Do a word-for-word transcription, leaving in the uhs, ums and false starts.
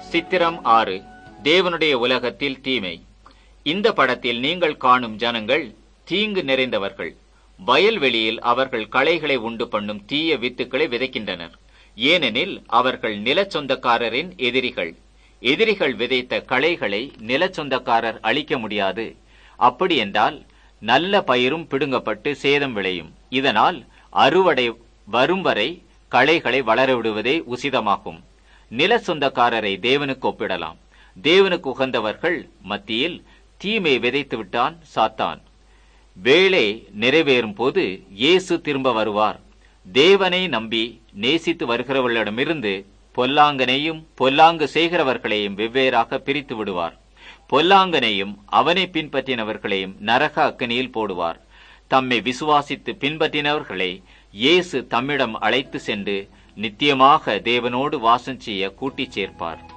சித்திரம் ஆறு. தேவனுடைய உலகத்தில் தீமை. இந்த படத்தில் நீங்கள் காணும் ஜனங்கள் தீங்கு நிறைந்தவர்கள். வயல்வெளியில் அவர்கள் களைகளை உண்டு பண்ணும் தீய வித்துக்களை விதைக்கின்றனர். ஏனெனில் அவர்கள் நில சொந்தக்காரரின் எதிரிகள். எதிரிகள் விதைத்த களைகளை நில சொந்தக்காரர் அழிக்க முடியாது. அப்படி என்றால் நல்ல பயிரும் பிடுங்கப்பட்டு சேதம் விளையும். இதனால் அறுவடை வரும் வரை களைகளை வளரவிடுவதே உசிதமாகும். நில சொந்தக்காரரை தேவனுக்கு ஒப்பிடலாம். தேவனுக்கு உகந்தவர்கள் மத்தியில் தீமை விதைத்து விட்டான் சாத்தான். வேளை நிறைவேறும் போது இயேசு திரும்ப வருவார். தேவனை நம்பி நேசித்து வருகிறவர்களிடமிருந்து பொல்லாங்கனையும் பொல்லாங்கு செய்கிறவர்களையும் வெவ்வேறாக பிரித்து விடுவார். பொல்லாங்கனையும் அவனை பின்பற்றினவர்களையும் நரக அக்கினியில் போடுவார். தம்மை விசுவாசித்து பின்பற்றினவர்களை இயேசு தம்மிடம் அழைத்து சென்று நித்தியமாக தேவனோடு வாசம் செய்ய கூட்டிச் சேர்ப்பார்.